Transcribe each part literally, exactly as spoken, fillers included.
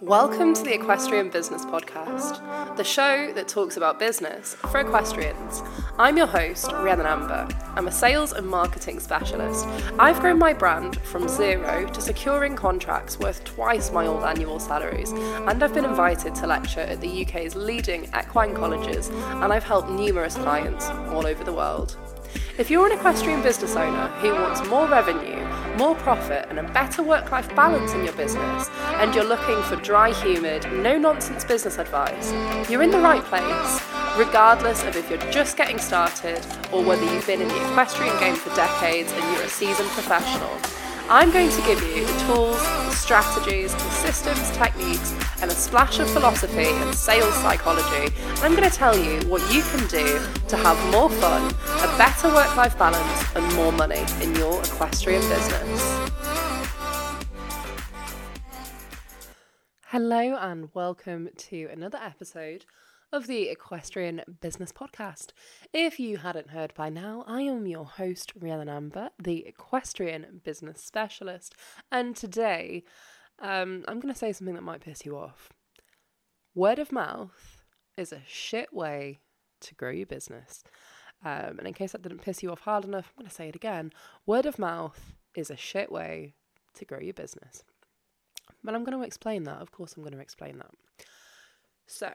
Welcome to the Equestrian Business Podcast, the show that talks about business for equestrians. I'm your host, Rhiannon Amber. I'm a sales and marketing specialist. I've grown my brand from zero to securing contracts worth twice my old annual salaries, and I've been invited to lecture at the U K's leading equine colleges, and I've helped numerous clients all over the world. If you're an equestrian business owner who wants more revenue, more profit and a better work-life balance in your business, and you're looking for dry, humid, no-nonsense business advice, you're in the right place, regardless of if you're just getting started or whether you've been in the equestrian game for decades and you're a seasoned professional. I'm going to give you the tools, the strategies, the systems, techniques, and a splash of philosophy and sales psychology. And I'm going to tell you what you can do to have more fun, a better work-life balance, and more money in your equestrian business. Hello and welcome to another episode of the Equestrian Business Podcast. If you hadn't heard by now, I am your host, Rhiannon Amber, the Equestrian Business Specialist, and today um, I'm going to say something that might piss you off. Word of mouth is a shit way to grow your business. Um, and in case that didn't piss you off hard enough, I'm going to say it again. Word of mouth is a shit way to grow your business. But I'm going to explain that. Of course I'm going to explain that. So,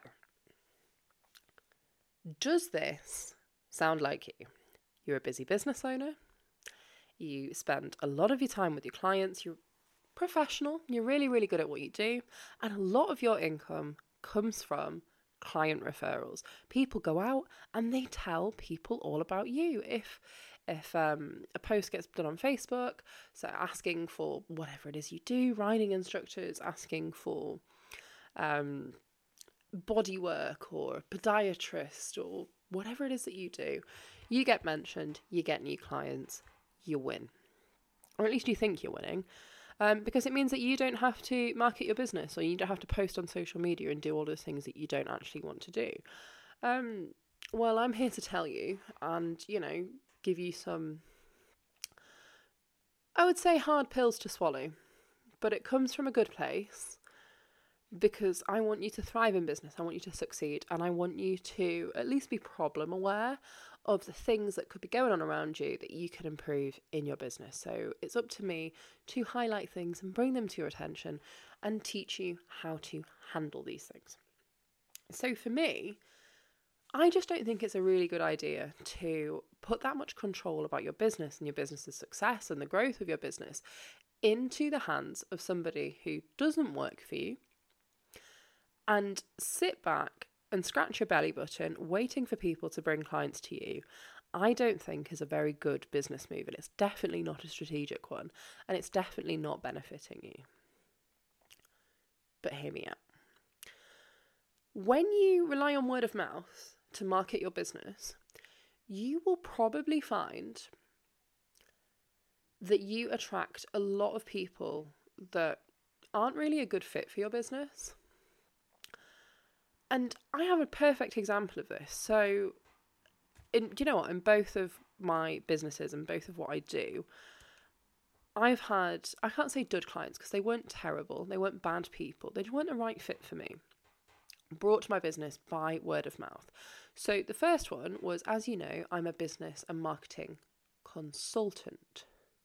does this sound like you? You're a busy business owner. You spend a lot of your time with your clients. You're professional. You're really, really good at what you do. And a lot of your income comes from client referrals. People go out and they tell people all about you. If if um, a post gets done on Facebook, so asking for whatever it is you do, riding instructors, asking for um, body work or podiatrist or whatever it is that you do, you get mentioned, you get new clients, you win. Or at least you think you're winning. Um, because it means that you don't have to market your business or you don't have to post on social media and do all those things that you don't actually want to do. Um, well, I'm here to tell you and, you know, give you some, I would say, hard pills to swallow. But it comes from a good place because I want you to thrive in business. I want you to succeed. And I want you to at least be problem aware of the things that could be going on around you that you can improve in your business. So it's up to me to highlight things and bring them to your attention and teach you how to handle these things. So for me, I just don't think it's a really good idea to put that much control about your business and your business's success and the growth of your business into the hands of somebody who doesn't work for you and sit back and scratch your belly button waiting for people to bring clients to you. I don't think is a very good business move, and it's definitely not a strategic one, and it's definitely not benefiting you. But hear me out. When you rely on word of mouth to market your business, you will probably find that you attract a lot of people that aren't really a good fit for your business. And I have a perfect example of this. So, in, do you know what? In both of my businesses and both of what I do, I've had, I can't say dud clients because they weren't terrible. They weren't bad people. They weren't a right fit for me. Brought to my business by word of mouth. So the first one was, as you know, I'm a business and marketing consultant.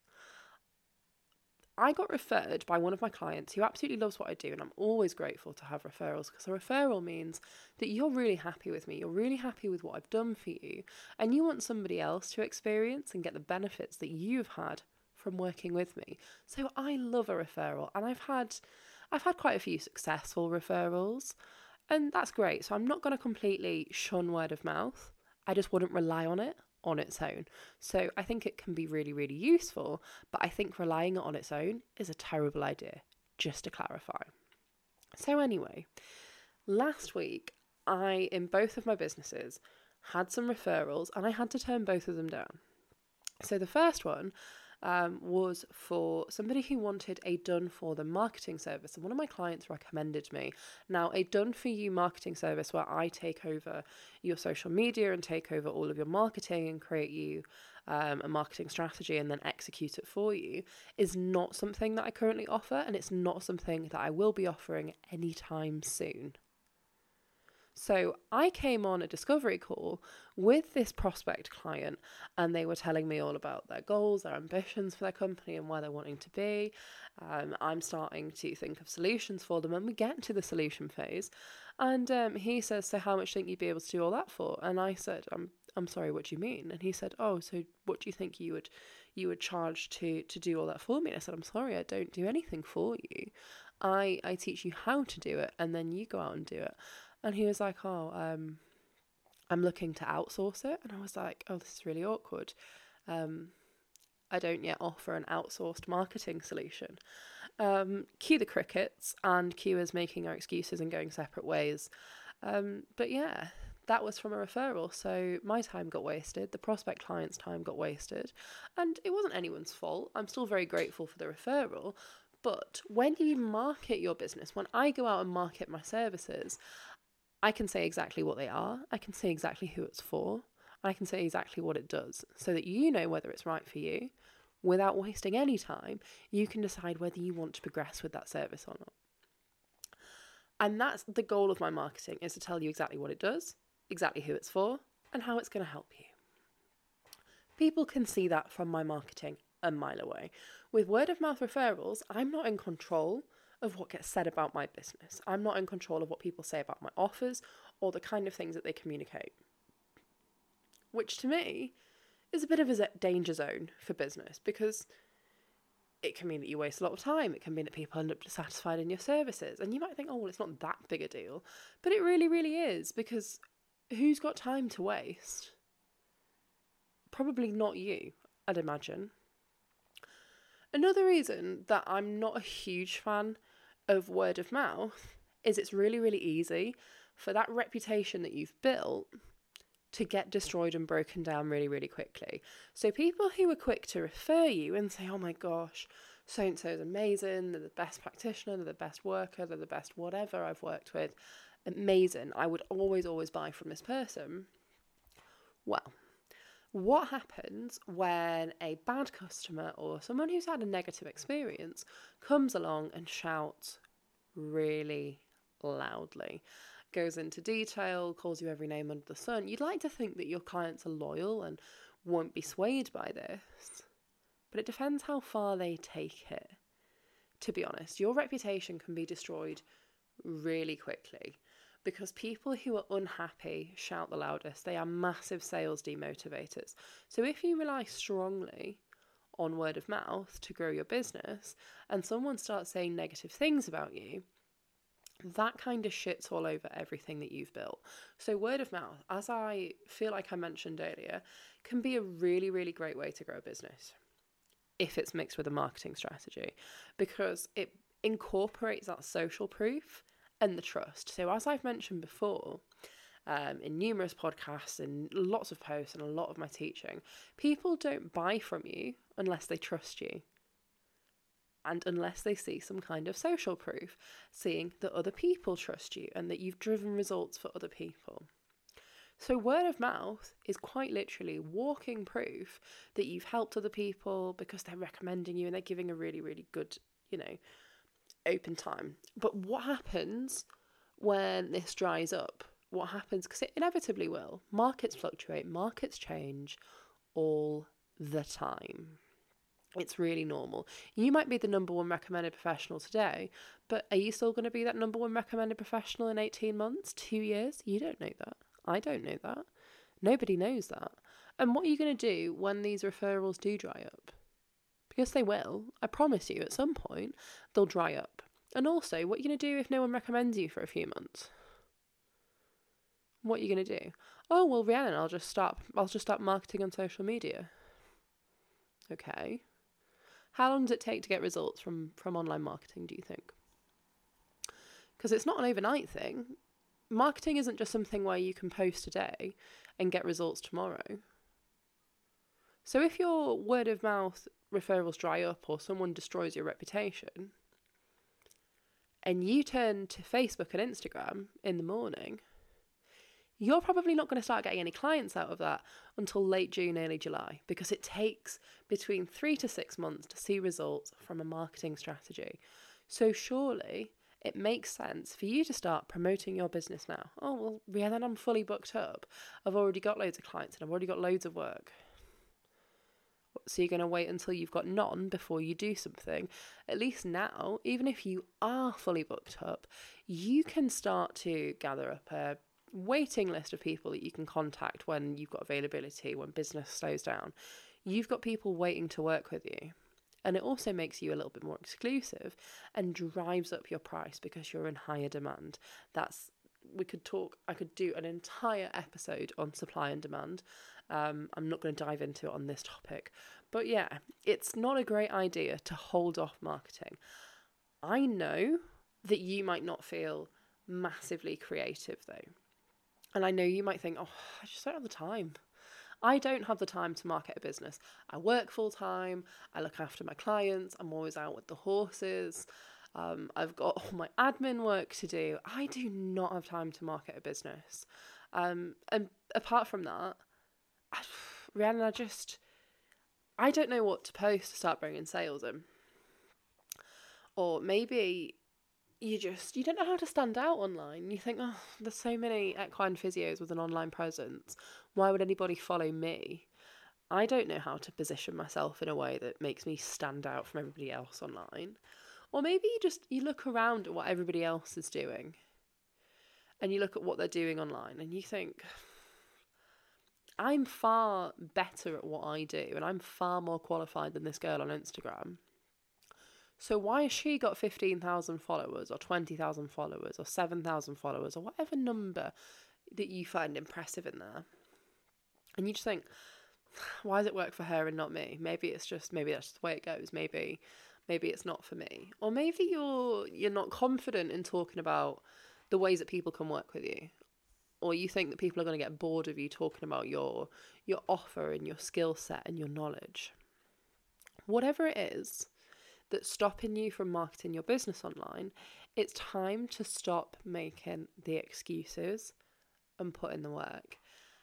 I got referred by one of my clients who absolutely loves what I do, and I'm always grateful to have referrals because a referral means that you're really happy with me, you're really happy with what I've done for you, and you want somebody else to experience and get the benefits that you've had from working with me. So I love a referral, and I've had I've had quite a few successful referrals. And that's great. So I'm not going to completely shun word of mouth. I just wouldn't rely on it on its own. So I think it can be really, really useful. But I think relying on its own is a terrible idea, just to clarify. So anyway, last week, I, in both of my businesses, had some referrals and I had to turn both of them down. So the first one, um, was for somebody who wanted a done-for-them marketing service. And one of my clients recommended me. Now, a done-for-you marketing service where I take over your social media and take over all of your marketing and create you um, a marketing strategy and then execute it for you is not something that I currently offer, and it's not something that I will be offering anytime soon. So I came on a discovery call with this prospect client, and they were telling me all about their goals, their ambitions for their company and where they're wanting to be. Um, I'm starting to think of solutions for them, and we get to the solution phase. And um, he says, so how much do you think you'd be able to do all that for? And I said, I'm I'm sorry, what do you mean? And he said, oh, so what do you think you would you would charge to to do all that for me? And I said, I'm sorry, I don't do anything for you. I, I teach you how to do it, and then you go out and do it. And he was like, oh, um, I'm looking to outsource it. And I was like, oh, this is really awkward. Um, I don't yet offer an outsourced marketing solution. Um, cue the crickets, and Q is making our excuses and going separate ways. Um, but yeah, that was from a referral. So my time got wasted. The prospect client's time got wasted. And it wasn't anyone's fault. I'm still very grateful for the referral. But when you market your business, when I go out and market my services, I can say exactly what they are, I can say exactly who it's for, I can say exactly what it does, so that you know whether it's right for you. Without wasting any time, you can decide whether you want to progress with that service or not. And that's the goal of my marketing, is to tell you exactly what it does, exactly who it's for, and how it's going to help you. People can see that from my marketing a mile away. With word of mouth referrals, I'm not in control of what gets said about my business. I'm not in control of what people say about my offers or the kind of things that they communicate. Which to me is a bit of a danger zone for business, because it can mean that you waste a lot of time. It can mean that people end up dissatisfied in your services. And you might think, oh, well, it's not that big a deal. But it really, really is, because who's got time to waste? Probably not you, I'd imagine. Another reason that I'm not a huge fan of word of mouth is it's really, really easy for that reputation that you've built to get destroyed and broken down really, really quickly. So people who are quick to refer you and say, oh my gosh, so-and-so is amazing, they're the best practitioner, they're the best worker, they're the best whatever I've worked with, amazing, I would always, always buy from this person. Well, what happens when a bad customer or someone who's had a negative experience comes along and shouts really loudly, goes into detail, calls you every name under the sun? You'd like to think that your clients are loyal and won't be swayed by this, but it depends how far they take it. To be honest, your reputation can be destroyed really quickly, because people who are unhappy shout the loudest. They are massive sales demotivators. So if you rely strongly on word of mouth to grow your business, and someone starts saying negative things about you, that kind of shits all over everything that you've built. So word of mouth, as I feel like I mentioned earlier, can be a really, really great way to grow a business if it's mixed with a marketing strategy, because it incorporates that social proof and the trust. So as I've mentioned before, um, in numerous podcasts and lots of posts and a lot of my teaching, people don't buy from you unless they trust you. And unless they see some kind of social proof, seeing that other people trust you and that you've driven results for other people. So word of mouth is quite literally walking proof that you've helped other people because they're recommending you and they're giving a really, really good, you know, open time. But what happens when this dries up? What happens? Because it inevitably will. Markets fluctuate, markets change all the time. It's really normal. You might be the number one recommended professional today, but are you still going to be that number one recommended professional in eighteen months, two years? You don't know that. I don't know that. Nobody knows that. And what are you going to do when these referrals do dry up? Because they will. I promise you, at some point, they'll dry up. And also, what are you going to do if no one recommends you for a few months? What are you going to do? Oh, well, Rhiannon, I'll just start, I'll just start marketing on social media. Okay. How long does it take to get results from, from online marketing, do you think? Because it's not an overnight thing. Marketing isn't just something where you can post today and get results tomorrow. So if your word of mouth referrals dry up or someone destroys your reputation, and you turn to Facebook and Instagram in the morning, you're probably not going to start getting any clients out of that until late June, early July, because it takes between three to six months to see results from a marketing strategy. So surely it makes sense for you to start promoting your business now. Oh, well, yeah, then I'm fully booked up. I've already got loads of clients and I've already got loads of work. So you're going to wait until you've got none before you do something. At least now, even if you are fully booked up, you can start to gather up a waiting list of people that you can contact when you've got availability, when business slows down. You've got people waiting to work with you. And it also makes you a little bit more exclusive and drives up your price because you're in higher demand. That's we could talk, I could do an entire episode on supply and demand. Um, I'm not going to dive into it on this topic. But yeah, it's not a great idea to hold off marketing. I know that you might not feel massively creative though. And I know you might think, oh, I just don't have the time. I don't have the time to market a business. I work full time. I look after my clients. I'm always out with the horses. Um, I've got all my admin work to do. I do not have time to market a business. Um, and apart from that, I, Rhiannon, I just, I don't know what to post to start bringing sales in. Or maybe you just, you don't know how to stand out online. You think, oh, there's so many equine physios with an online presence. Why would anybody follow me? I don't know how to position myself in a way that makes me stand out from everybody else online. Or maybe you just, you look around at what everybody else is doing and you look at what they're doing online and you think, I'm far better at what I do and I'm far more qualified than this girl on Instagram. So why has she got fifteen thousand followers or twenty thousand followers or seven thousand followers or whatever number that you find impressive in there? And you just think, why does it work for her and not me? Maybe it's just, maybe that's just the way it goes. Maybe, maybe it's not for me. Or maybe you're, you're not confident in talking about the ways that people can work with you. Or you think that people are going to get bored of you talking about your, your offer and your skill set and your knowledge. Whatever it is that's stopping you from marketing your business online, it's time to stop making the excuses and put in the work.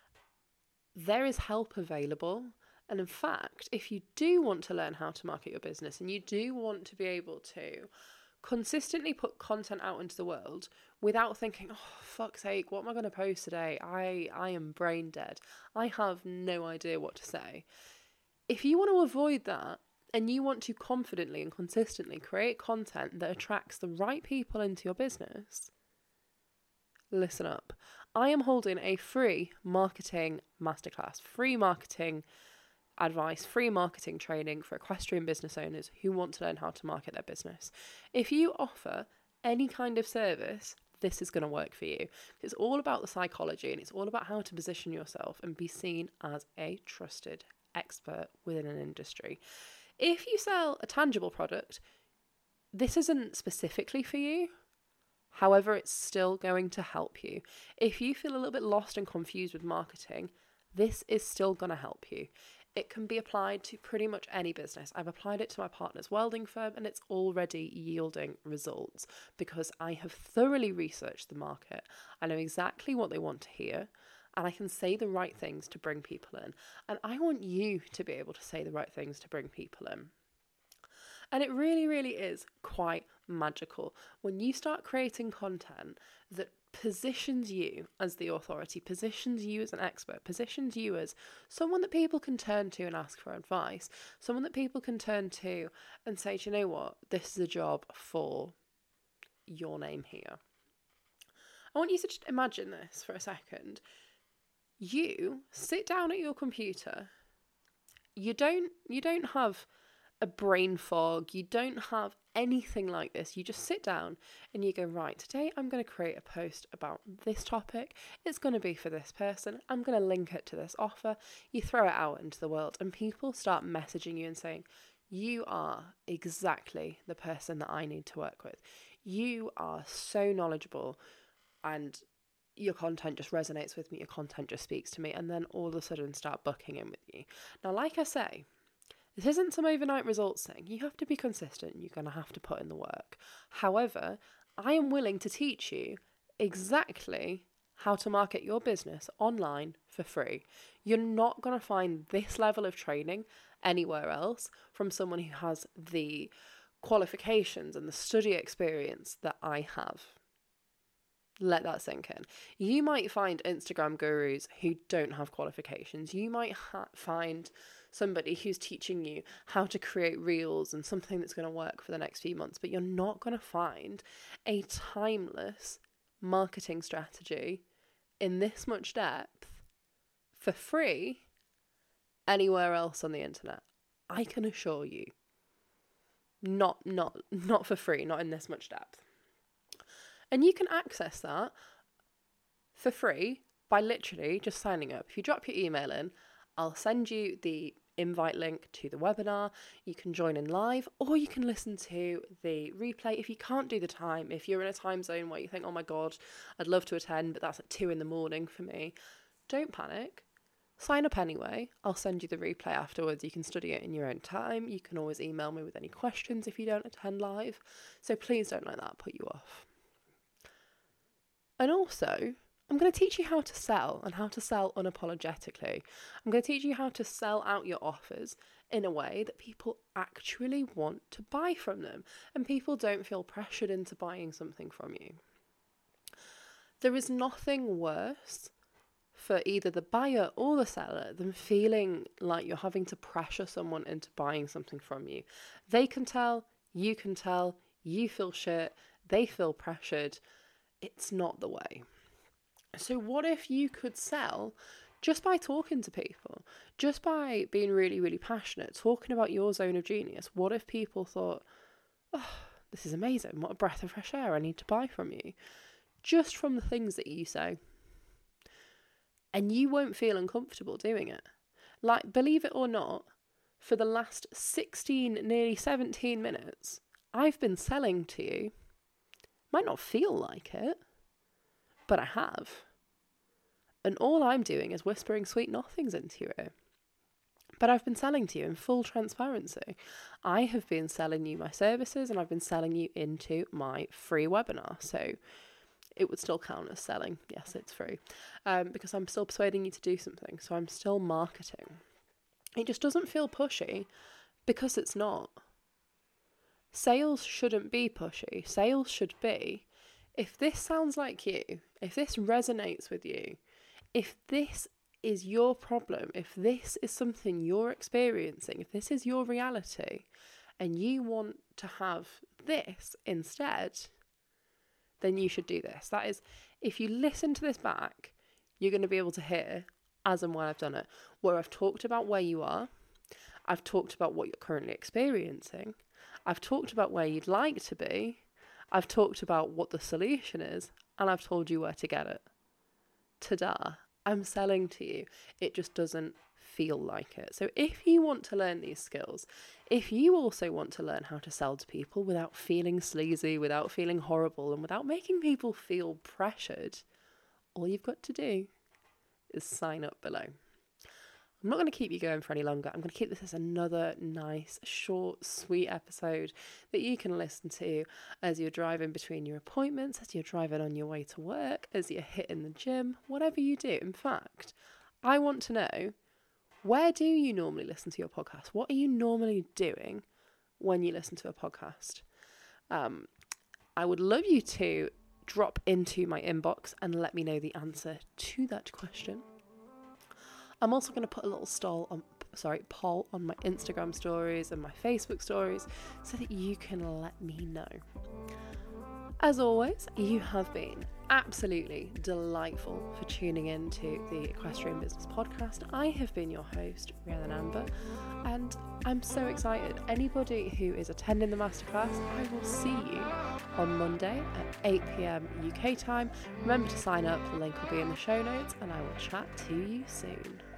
There is help available. And in fact, if you do want to learn how to market your business and you do want to be able to consistently put content out into the world without thinking, oh, fuck's sake, what am I going to post today? I, I am brain dead. I have no idea what to say. If you want to avoid that, and you want to confidently and consistently create content that attracts the right people into your business, listen up. I am holding a free marketing masterclass, free marketing advice, free marketing training for equestrian business owners who want to learn how to market their business. If you offer any kind of service, this is going to work for you. It's all about the psychology and it's all about how to position yourself and be seen as a trusted expert within an industry. If you sell a tangible product, this isn't specifically for you. However, it's still going to help you. If you feel a little bit lost and confused with marketing, this is still going to help you. It can be applied to pretty much any business. I've applied it to my partner's welding firm and it's already yielding results because I have thoroughly researched the market. I know exactly what they want to hear. And I can say the right things to bring people in. And I want you to be able to say the right things to bring people in. And it really, really is quite magical when you start creating content that positions you as the authority, positions you as an expert, positions you as someone that people can turn to and ask for advice, someone that people can turn to and say, do you know what, this is a job for your name here. I want you to just imagine this for a second. You sit down at your computer, you don't you don't have a brain fog, you don't have anything like this. You just sit down and you go, right, today I'm going to create a post about this topic. It's going to be for this person. I'm going to link it to this offer. You throw it out into the world and people start messaging you and saying, you are exactly the person that I need to work with. You are so knowledgeable and your content just resonates with me, your content just speaks to me, and then all of a sudden start booking in with you. Now, like I say, this isn't some overnight results thing. You have to be consistent. You're going to have to put in the work. However, I am willing to teach you exactly how to market your business online for free. You're not going to find this level of training anywhere else from someone who has the qualifications and the study experience that I have. Let that sink in. You might find Instagram gurus who don't have qualifications. You might ha- find somebody who's teaching you how to create reels and something that's going to work for the next few months, but you're not going to find a timeless marketing strategy in this much depth for free anywhere else on the internet. I can assure you. Not, not, not for free, not in this much depth. And you can access that for free by literally just signing up. If you drop your email in, I'll send you the invite link to the webinar. You can join in live, or you can listen to the replay. If you can't do the time, if you're in a time zone where you think, oh my God, I'd love to attend, but that's at two in the morning for me, don't panic. Sign up anyway. I'll send you the replay afterwards. You can study it in your own time. You can always email me with any questions if you don't attend live. So please don't let that put you off. And also, I'm going to teach you how to sell and how to sell unapologetically. I'm going to teach you how to sell out your offers in a way that people actually want to buy from them and people don't feel pressured into buying something from you. There is nothing worse for either the buyer or the seller than feeling like you're having to pressure someone into buying something from you. They can tell, you can tell, you feel shit, they feel pressured. It's not the way. So what if you could sell just by talking to people, just by being really, really passionate, talking about your zone of genius? What if people thought, oh, this is amazing. What a breath of fresh air I need to buy from you. Just from the things that you say. And you won't feel uncomfortable doing it. Like, believe it or not, for the last sixteen, nearly seventeen minutes, I've been selling to you. Might not feel like it, but I have. And all I'm doing is whispering sweet nothings into your ear. But I've been selling to you in full transparency. I have been selling you my services and I've been selling you into my free webinar. So it would still count as selling. Yes, it's free. Um, because I'm still persuading you to do something. So I'm still marketing. It just doesn't feel pushy because it's not. Sales shouldn't be pushy. Sales should be, if this sounds like you, if this resonates with you, if this is your problem, if this is something you're experiencing, if this is your reality, and you want to have this instead, then you should do this. That is, if you listen to this back, you're going to be able to hear, as and when I've done it, where I've talked about where you are, I've talked about what you're currently experiencing, I've talked about where you'd like to be, I've talked about what the solution is, and I've told you where to get it. Ta-da. I'm selling to you. It just doesn't feel like it. So if you want to learn these skills, if you also want to learn how to sell to people without feeling sleazy, without feeling horrible, and without making people feel pressured, all you've got to do is sign up below. I'm not going to keep you going for any longer. I'm going to keep this as another nice, short, sweet episode that you can listen to as you're driving between your appointments, as you're driving on your way to work, as you're hitting the gym, whatever you do. In fact, I want to know, where do you normally listen to your podcast? What are you normally doing when you listen to a podcast? Um, I would love you to drop into my inbox and let me know the answer to that question. I'm also going to put a little stall on, sorry, poll on my Instagram stories and my Facebook stories so that you can let me know. As always, you have been absolutely delightful for tuning in to the Equestrian Business Podcast. I have been your host, Rhiannon Amber, and I'm so excited. Anybody who is attending the masterclass, I will see you on Monday at eight p.m. U K time. Remember to sign up, the link will be in the show notes, and I will chat to you soon.